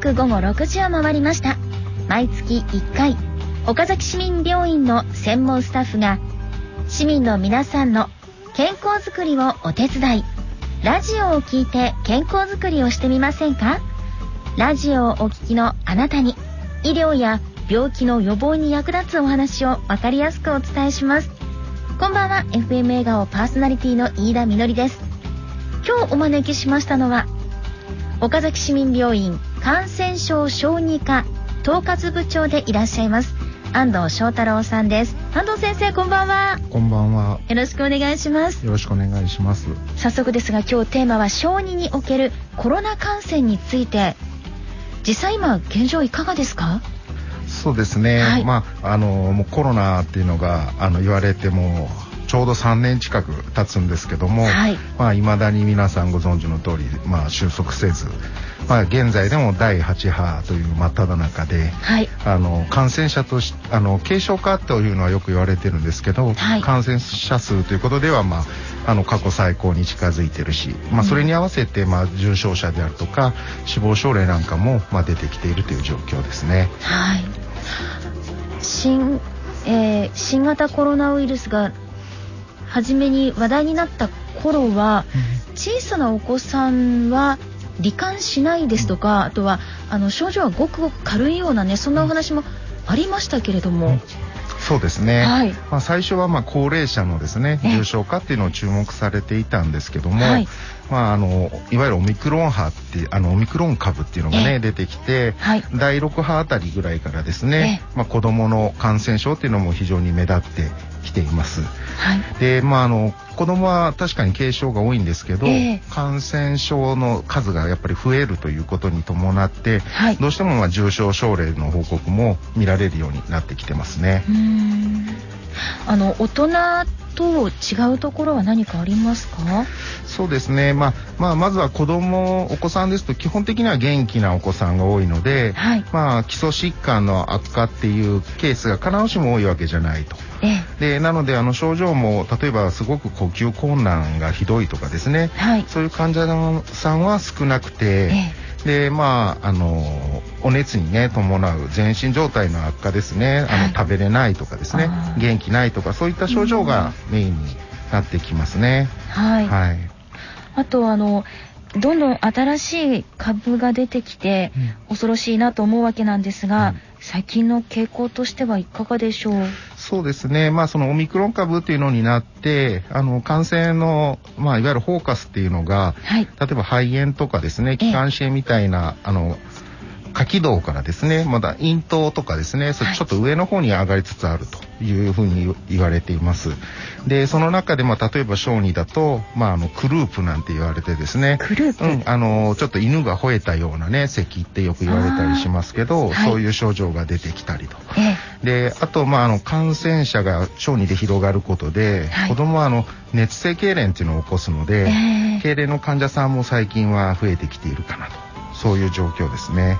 く午後6時を回りました。毎月1回岡崎市民病院の専門スタッフが市民の皆さんの健康づくりをお手伝い、ラジオを聞いて健康づくりをしてみませんか。ラジオをお聞きのあなたに医療や病気の予防に役立つお話を分かりやすくお伝えします。こんばんは、 FM 笑顔パーソナリティの飯田みのりです。今日お招きしましたのは岡崎市民病院感染症小児科統括部長でいらっしゃいます安藤翔太郎さんです。安藤先生、こんばんは。 こんばんは。 よろしくお願いします。 よろしくお願いします。 早速ですが、今日テーマは小児におけるコロナ感染について。実際今現状いかがですか。 そうですね、はい、もうコロナっていうのが言われてもちょうど3年近く経つんですけども、はい、未だに皆さんご存知の通り、収束せず、現在でも第8波という真っ只中で、はい、感染者とし軽症化というのはよく言われてるんですけど、はい、感染者数ということでは、過去最高に近づいてるし、それに合わせて、重症者であるとか死亡症例なんかも、出てきているという状況ですね。 はい、新型コロナウイルスが初めに話題になった頃は、小さなお子さんは罹患しないですとか、あとは症状はごくごく軽いようなね、そんなお話もありましたけれども、 そうですね、 はい、 最初は高齢者のですね重症化っていうのを注目されていたんですけども、はい、いわゆるオミクロン波ってオミクロン株っていうのがね出てきて、はい、第6波あたりぐらいからですね、子どもの感染症っていうのも非常に目立ってきています。はい、で子どもは確かに軽症が多いんですけど、感染症の数がやっぱり増えるということに伴って、はい、どうしても重症症例の報告も見られるようになってきてますね。 大人と違うところは何かありますか。 そうですね、まずはお子さんですと基本的には元気なお子さんが多いので、はい、基礎疾患の悪化っていうケースが必ずしも多いわけじゃないと。でなので症状も例えばすごく呼吸困難がひどいとかですね、はい、そういう患者さんは少なくて、でお熱にね伴う全身状態の悪化ですね、食べれないとかですね、元気ないとかそういった症状がメインになってきますね。 はい、はい、あとどんどん新しい株が出てきて、恐ろしいなと思うわけなんですが、最近の傾向としてはいかがでしょう。 そうですね、そのオミクロン株っていうのになって感染の、いわゆるフォーカスっていうのが、はい、例えば肺炎とかですね気管支炎みたいな下気道からですねまだ咽頭とかですね、ちょっと上の方に上がりつつあるというふうに言われています。でその中で例えば小児だと、クループなんて言われてですね、 クループ、 ちょっと犬が吠えたようなね咳ってよく言われたりしますけど、そういう症状が出てきたりと、であと感染者が小児で広がることで、子供は熱性痙攣っていうのを起こすので、痙攣の患者さんも最近は増えてきているかなと、そういう状況ですね。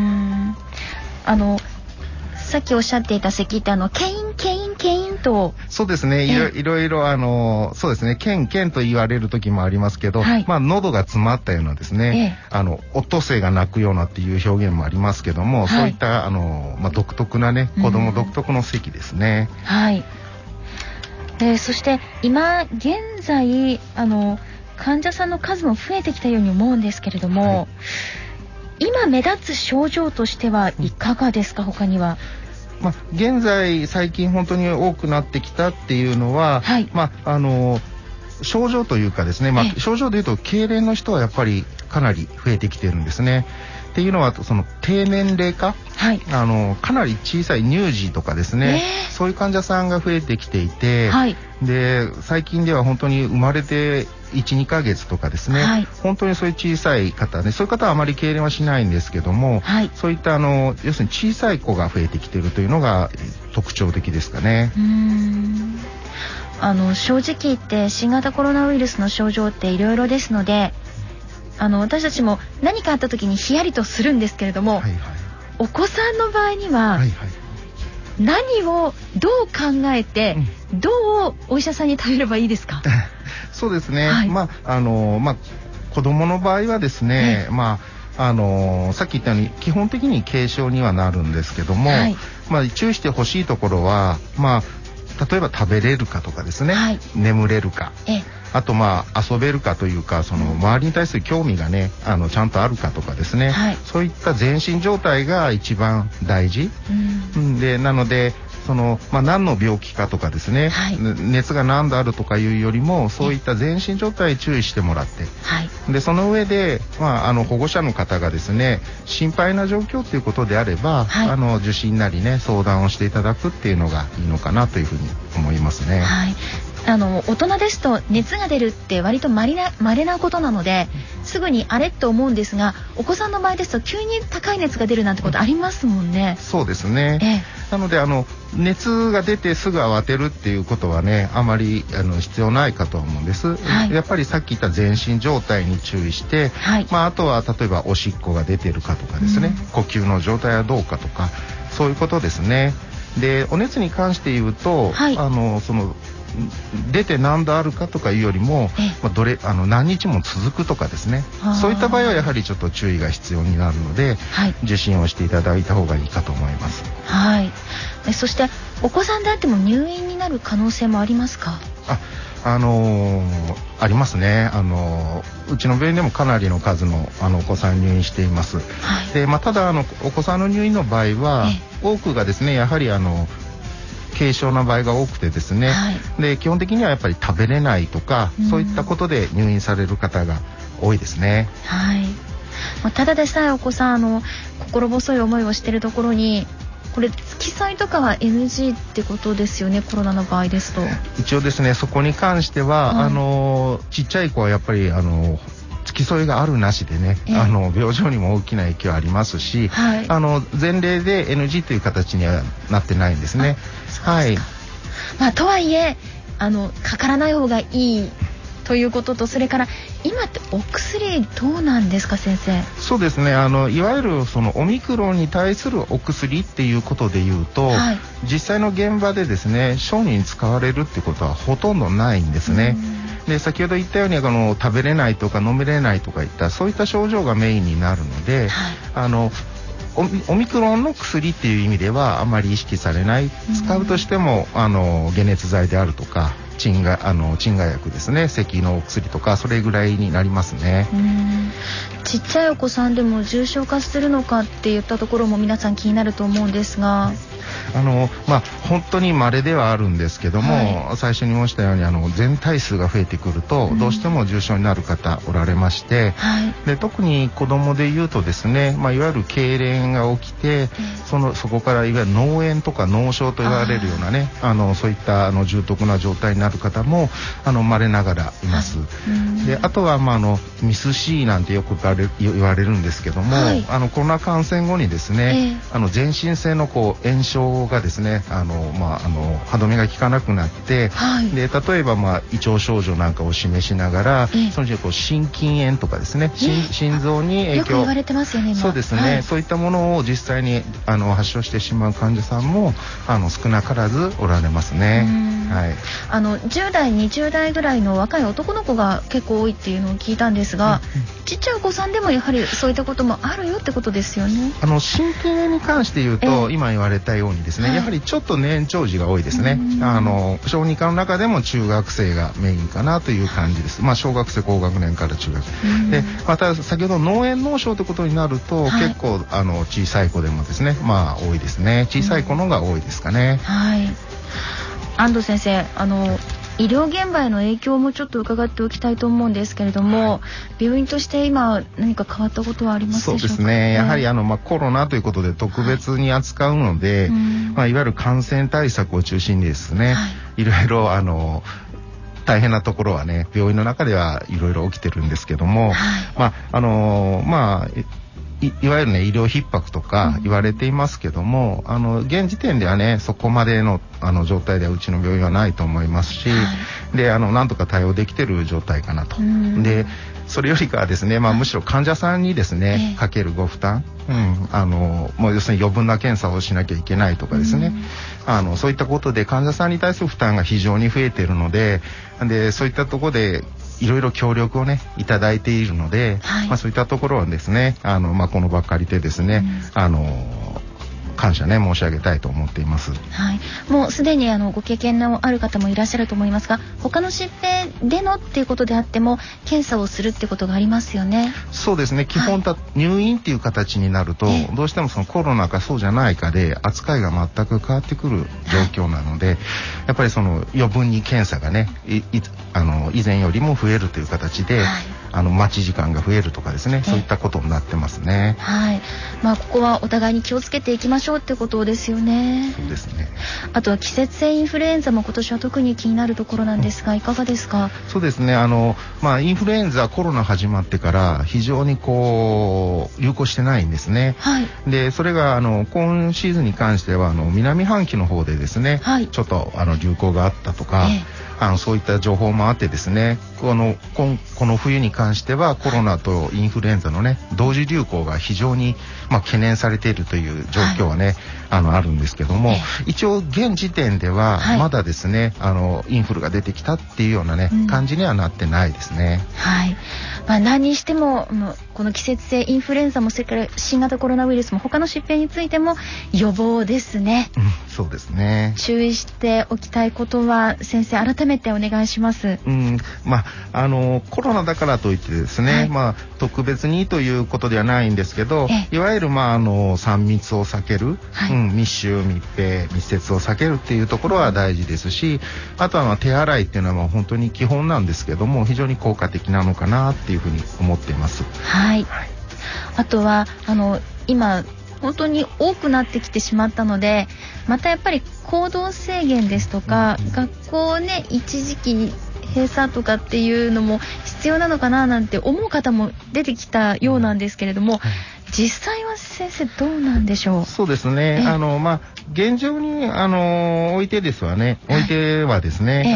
さっきおっしゃっていた咳ってケインケインケインと。 そうですね、いろいろそうですね、ケンケンと言われる時もありますけど、はい、喉が詰まったようなですね、オットセイが鳴くようなっていう表現もありますけども、はい、そういった独特なね子供独特の咳ですね。 はい、そして今現在患者さんの数も増えてきたように思うんですけれども、はい、今目立つ症状としてはいかがですか。他には現在最近本当に多くなってきたっていうのは、はい、症状というかですね、症状でいうと痙攣の人はやっぱりかなり増えてきてるんですね。っていうのはその低年齢化、はい、かなり小さい乳児とかですね、そういう患者さんが増えてきていて、はい、で最近では本当に生まれて 1,2 ヶ月とかですね、はい、本当にそういう小さい方ね、そういう方はあまり痙攣はしないんですけども、はい、そういった要するに小さい子が増えてきているというのが特徴的ですかね。 正直言って新型コロナウイルスの症状っていろいろですので、私たちも何かあった時にヒヤリとするんですけれども、はいはい、お子さんの場合には、はいはい、何をどう考えて、どうお医者さんに頼ればいいですか。 そうですね、はい、子供の場合はですね、 さっき言ったように基本的に軽症にはなるんですけども、はい、注意してほしいところは、例えば食べれるかとかですね、はい、眠れるか、あと遊べるかというか、その周りに対する興味がねちゃんとあるかとかですね、はい、そういった全身状態が一番大事、でなので何の病気かとかですね、はい、熱が何度あるとかいうよりもそういった全身状態に注意してもらって、はい、でその上で、保護者の方がですね心配な状況ということであれば、はい、受診なりね相談をしていただくっていうのがいいのかなというふうに思いますね。 はい、大人ですと熱が出るって割と稀なことなのですぐにあれと思うんですが、お子さんの場合ですと急に高い熱が出るなんてことありますもんね。 そうですね、なので熱が出てすぐ慌てるっていうことはねあまり必要ないかと思うんです、はい、やっぱりさっき言った全身状態に注意して、はい、あとは例えばおしっこが出てるかとかですね、呼吸の状態はどうかとかそういうことですね。でお熱に関して言うと、はい、出て何度あるかとかいうよりも、何日も続くとかですね、そういった場合はやはりちょっと注意が必要になるので、はい、受診をしていただいた方がいいかと思います。 はい。そしてお子さんであっても入院になる可能性もありますか？ ありますね。うちの病院でもかなりの数のお子さん入院しています。はい、でただお子さんの入院の場合は多くがですねやはり軽症な場合が多くてですね、はい、で基本的にはやっぱり食べれないとか、そういったことで入院される方が多いですね。 はい。ただでさえお子さん心細い思いをしているところにこれ付き添いとかは NG ってことですよね、コロナの場合ですと。 一応ですねそこに関しては、はい、ちっちゃい子はやっぱり付き添いがあるなしでね、病状にも大きな影響ありますし、はい、前例で NG という形にはなってないんですね。はい。 とはいえかからない方がいいということと、それから今ってお薬どうなんですか先生？ そうですね、いわゆるオミクロンに対するお薬っていうことでいうと、はい、実際の現場でですね小児に使われるってことはほとんどないんですね。で先ほど言ったように食べれないとか飲めれないとかいったそういった症状がメインになるので、はい、オミクロンの薬っていう意味ではあまり意識されない、使うとしても解熱剤であるとか鎮我薬ですね、咳のお薬とかそれぐらいになりますね。 ちっちゃいお子さんでも重症化するのかって言ったところも皆さん気になると思うんですが、 本当に稀ではあるんですけども、はい、最初に申したように全体数が増えてくると、どうしても重症になる方おられまして、で特に子どもでいうとですね、いわゆる痙攣が起きて、そこからいわゆる脳炎とか脳症と言われるようなねそういった重篤な状態になる方も稀ながらいます。であとは、ミス C なんてよく言われるんですけども、はい、コロナ感染後にですね、全身性の炎症がですね歯止めが効かなくなって、はい、で例えば胃腸症状なんかを示しながら、そのうち心筋炎とかですね、心臓に影響、 よく言われてますよね今。 そうですね、はい、そういったものを実際に発症してしまう患者さんも少なからずおられますね。はい、 10代20代ぐらいの若い男の子が結構多いっていうのを聞いたんですが、ちっちゃいお子さんでもやはりそういったこともあるよってことですよね。 心筋炎に関して言うと、今言われたようにですね、はい、やはりちょっと年長児が多いですね。小児科の中でも中学生がメインかなという感じです。小学生高学年から中学生で、また先ほど脳炎脳症ということになると、結構小さい子でもですね多いですね。小さい子のが多いですかね。 はい。安藤先生、医療現場への影響もちょっと伺っておきたいと思うんですけれども、はい、病院として今何か変わったことはありますでしょうか？ そうですね、やはりコロナということで特別に扱うので、はい、いわゆる感染対策を中心にですね、はい、いろいろ大変なところはね病院の中ではいろいろ起きてるんですけども、はい、いわゆるね医療逼迫とか言われていますけども、現時点ではねそこまでの状態ではうちの病院はないと思いますし、はい、でなんとか対応できてる状態かなと。でそれよりかはですね、むしろ患者さんにですね、かけるご負担、もう要するに余分な検査をしなきゃいけないとかですね、そういったことで患者さんに対する負担が非常に増えているので、そういったところでいろいろ協力をねいただいているので、そういったところはですねこの場借りてですね、感謝ね申し上げたいと思っています。 もうすでにご経験のある方もいらっしゃると思いますが、他の疾病でのっていうことであっても検査をするっていうことがありますよね。 そうですね、基本入院っていう形になると、どうしてもそのコロナかそうじゃないかで扱いが全く変わってくる状況なので、やっぱりその余分に検査がね以前よりも増えるという形で、待ち時間が増えるとかですね、そういったことになってますね。 ここはお互いに気をつけていきましょうってことですよね。 そうですね。 あとは季節性インフルエンザも今年は特に気になるところなんですが、いかがですか？ そうですね、インフルエンザコロナ始まってから非常に流行してないんですね。でそれが今シーズンに関しては南半球の方でですね、ちょっと流行があったとか、そういった情報もあってですね、この冬に関してはコロナとインフルエンザのね同時流行が非常に懸念されているという状況はね、あるんですけども、一応現時点ではまだですね、インフルが出てきたっていうようなね、感じにはなってないですね。 何にしてもこの季節性インフルエンザもそれから新型コロナウイルスも他の疾病についても予防ですね。 そうですね。 注意しておきたいことは先生改めてお願いします。 コロナだからといってですね、特別にということではないんですけど、いわゆる3密を避ける、密集密閉密接を避けるっていうところは大事ですし、あとは手洗いっていうのは本当に基本なんですけども、非常に効果的なのかなっていうふうに思っています。 あとは今本当に多くなってきてしまったので、またやっぱり行動制限ですとか、学校をね一時期閉鎖とかっていうのも必要なのかななんて思う方も出てきたようなんですけれども、実際は先生どうなんでしょう？ そうですね、現状においてはですね、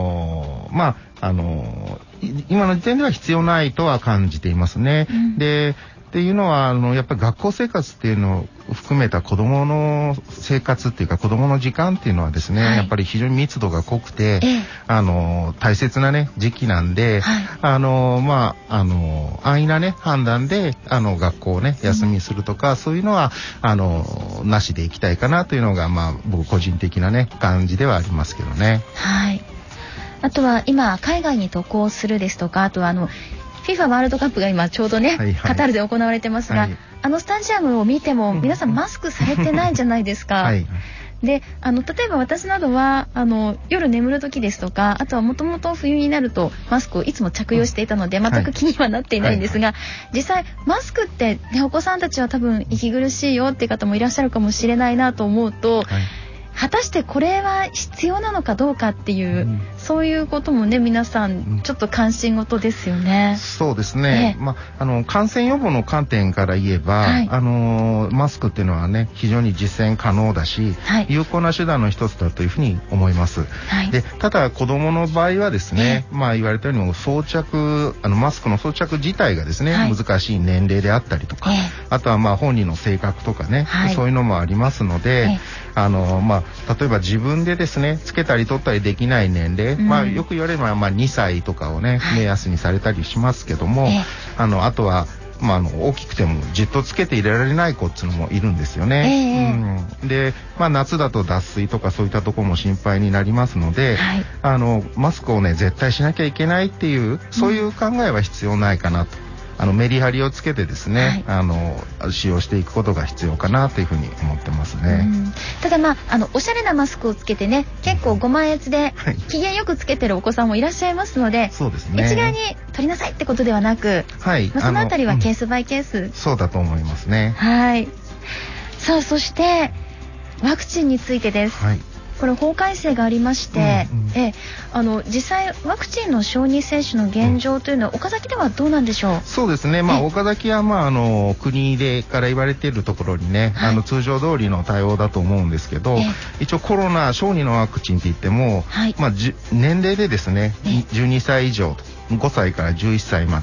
今の時点では必要ないとは感じていますね。でっていうのはやっぱり学校生活っていうのを含めた子どもの生活っていうか子どもの時間っていうのはですね、やっぱり非常に密度が濃くて、大切なね時期なんで、安易なね判断で学校をね休みするとか、そういうのはなしでいきたいかなというのが僕個人的なね感じではありますけどね。 あとは今海外に渡航するですとか、あとはFIFA ワールドカップが今ちょうどね、カタールで行われてますが、スタジアムを見ても皆さんマスクされてないじゃないですか。で例えば私などは夜眠る時ですとか、あとはもともと冬になるとマスクをいつも着用していたので全く気にはなっていないんですが、実際マスクって、お子さんたちは多分息苦しいよっていう方もいらっしゃるかもしれないなと思うと、果たしてこれは必要なのかどうかっていう、そういうこともね皆さんちょっと関心事ですよね。 そうですね、感染予防の観点から言えば、マスクっていうのはね非常に実践可能だし、有効な手段の一つだというふうに思います。でただ子どもの場合はですね、言われたようにマスクの装着自体がですね、難しい年齢であったりとか、あとは本人の性格とかね、そういうのもありますので、例えば自分でですねつけたり取ったりできない年齢、よく言われるのは2歳とかをね目安にされたりしますけども、あとは大きくてもじっとつけていられない子っていうのもいるんですよね。で、夏だと脱水とかそういったところも心配になりますので、マスクをね絶対しなきゃいけないっていうそういう考えは必要ないかなと。メリハリをつけてですね、使用していくことが必要かなというふうに思ってますね。 ただおしゃれなマスクをつけてね、結構ご満悦で機嫌よくつけてるお子さんもいらっしゃいますので、 そうですね、 一概に取りなさいってことではなく、そのあたりはケースバイケース、 そうだと思いますね。 さあそしてワクチンについてです。これ法改正がありまして、実際ワクチンの小児接種の現状というのは岡崎ではどうなんでしょう？ そうですね、岡崎は国でから言われているところにね、通常通りの対応だと思うんですけど、一応コロナ小児のワクチンって言っても、年齢でですね、12歳以上5歳から11歳まで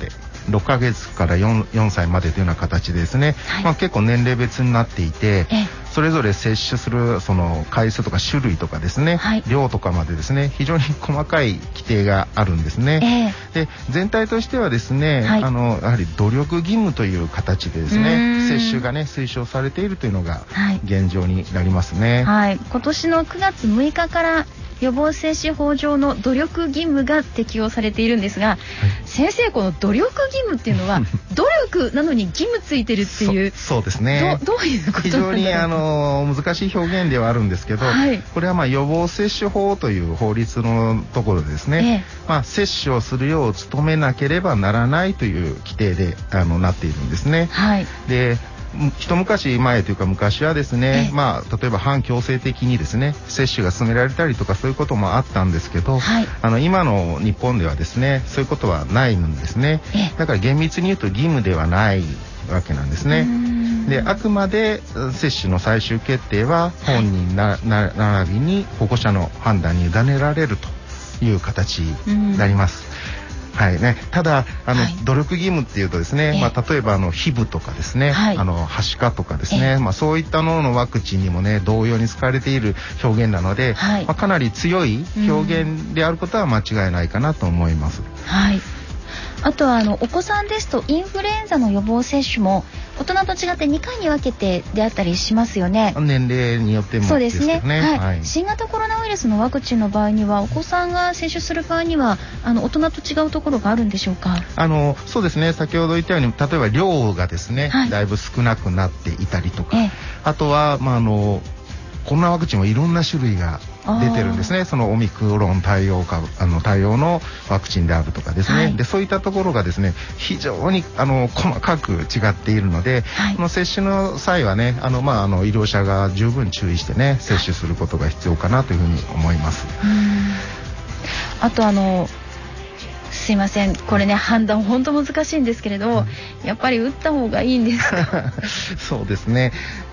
6ヶ月から 4歳までというような形でですね、結構年齢別になっていて、それぞれ接種するその回数とか種類とかですね、量とかまでですね、非常に細かい規定があるんですね。で、全体としてはですね、やはり努力義務という形でですね、接種がね推奨されているというのが現状になりますね。 今年の9月6日から予防接種法上の努力義務が適用されているんですが、先生、この努力義務っていうのは努力なのに義務ついてるっていうそうですね。 どういうことなんだろう。 非常に難しい表現ではあるんですけど、これは予防接種法という法律のところでですね、接種をするよう努めなければならないという規定でなっているんですね。で、一昔前というか昔はですね、例えば反強制的にですね接種が進められたりとかそういうこともあったんですけど、今の日本ではですねそういうことはないんですね。だから厳密に言うと義務ではないわけなんですね。で、あくまで接種の最終決定は本人並びに保護者の判断に委ねられるという形になります。ただ努力義務っていうとですね、例えばHIVとかですね、はしかとかですね、そういったもののワクチンにもね同様に使われている表現なので、かなり強い表現であることは間違いないかなと思います。 あとはお子さんですとインフルエンザの予防接種も大人と違って2回に分けてであったりしますよね。 年齢によってもですけどね。 新型コロナウイルスのワクチンの場合にはお子さんが接種する場合には大人と違うところがあるんでしょうか。 そうですね、先ほど言ったように例えば量がですね、だいぶ少なくなっていたりとか、あとはコロナワクチンはいろんな種類が出てるんですね。そのオミクロン対応のワクチンであるとかですね、でそういったところがですね非常に細かく違っているので、この接種の際はね医療者が十分注意してね接種することが必要かなというふうに思います。 あとすいません、これね判断本当難しいんですけれど、やっぱり打った方がいいんですか。 そうですね、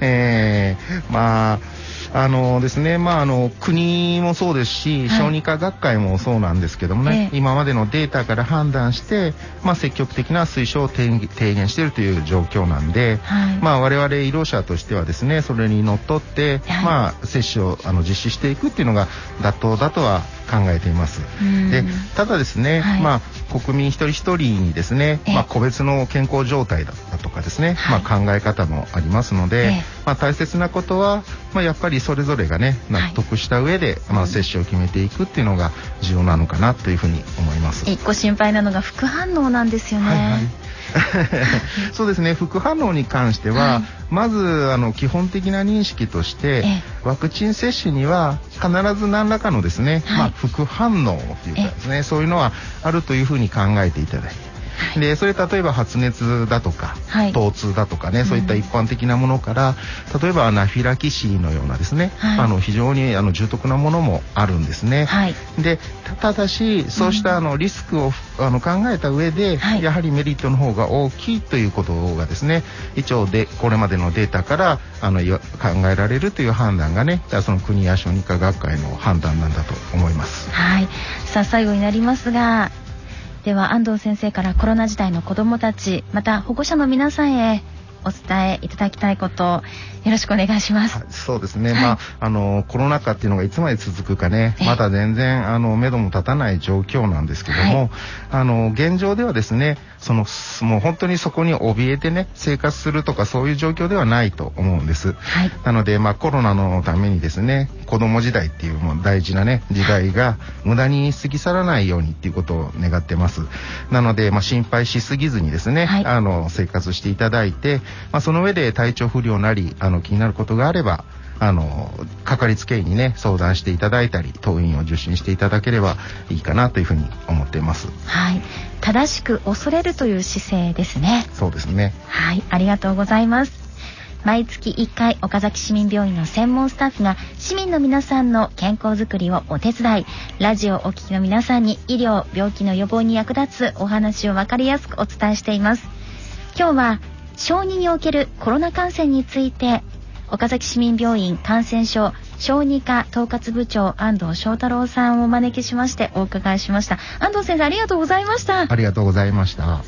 ですね、国もそうですし、小児科学会もそうなんですけどもね、今までのデータから判断して、積極的な推奨を提言しているという状況なんで、我々医療者としてはですね、それにのっとって、接種を実施していくっていうのが妥当だとは考えています。で、ただですね、国民一人一人にですね、個別の健康状態だとかですね、考え方もありますので、大切なことは、やっぱりそれぞれがね納得した上で、接種を決めていくっていうのが重要なのかなというふうに思います。 一個心配なのが副反応なんですよね。 そうですね、副反応に関しては、まず基本的な認識として、ワクチン接種には必ず何らかのですね、副反応というかですね、そういうのはあるというふうに考えていただいて、でそれ例えば発熱だとか、疼痛だとかね、そういった一般的なものから、例えばアナフィラキシーのようなですね、非常に重篤なものもあるんですね。でただしそうしたリスクを考えた上で、やはりメリットの方が大きいということがですね、一応でこれまでのデータから考えられるという判断がね、その国や小児科学会の判断なんだと思います。 さあ最後になりますが、では安藤先生からコロナ時代の子どもたち、また保護者の皆さんへお伝えいただきたいことをよろしくお願いします。 そうですね、コロナ禍っていうのがいつまで続くかね、まだ全然目処も立たない状況なんですけども、現状ではですね、もう本当にそこに怯えてね生活するとかそういう状況ではないと思うんです。なのでコロナのためにですね、子供時代っていう大事なね時代が無駄に過ぎ去らないようにっていうことを願ってます。なので心配しすぎずにですね、生活していただいて、その上で体調不良なり気になることがあればかかりつけ医にね相談していただいたり、当院を受診していただければいいかなというふうに思っています。 正しく恐れるという姿勢ですね。 そうですね。 ありがとうございます。毎月1回岡崎市民病院の専門スタッフが市民の皆さんの健康づくりをお手伝い、ラジオをお聞きの皆さんに医療病気の予防に役立つお話を分かりやすくお伝えしています。今日は小児におけるコロナ感染について、岡崎市民病院感染症小児科統括部長安藤翔太郎さんをお招きしましてお伺いしました。安藤先生、ありがとうございました。 ありがとうございました。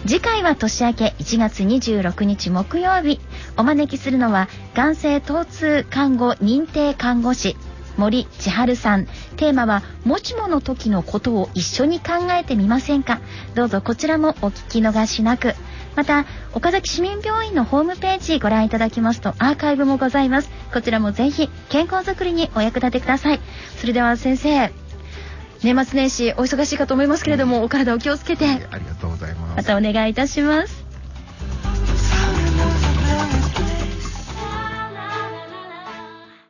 次回は年明け1月26日木曜日。お招きするのは眼性疼痛看護認定看護師森千春さん。テーマはもしもの時のことを一緒に考えてみませんか。どうぞこちらもお聞き逃しなく。また岡崎市民病院のホームページご覧いただきますとアーカイブもございます。こちらもぜひ健康づくりにお役立てください。それでは先生、年末年始お忙しいかと思いますけれども、お体を気をつけて。 ありがとうございます。 またお願いいたします。